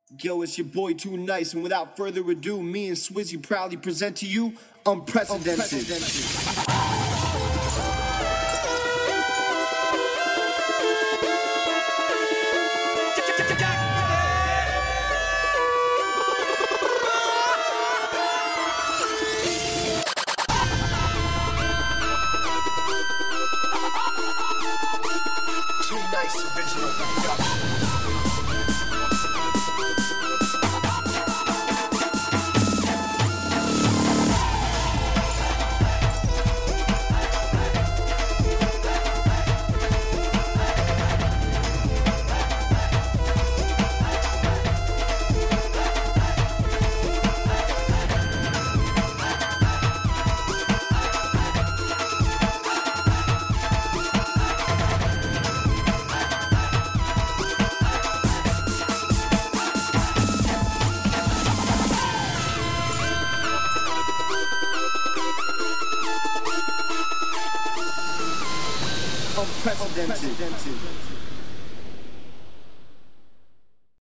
Yo, it's your boy Too Nice, and without further ado, me and Swizzy proudly present to you Unprecedented. Too Nice original production. Unprecedented.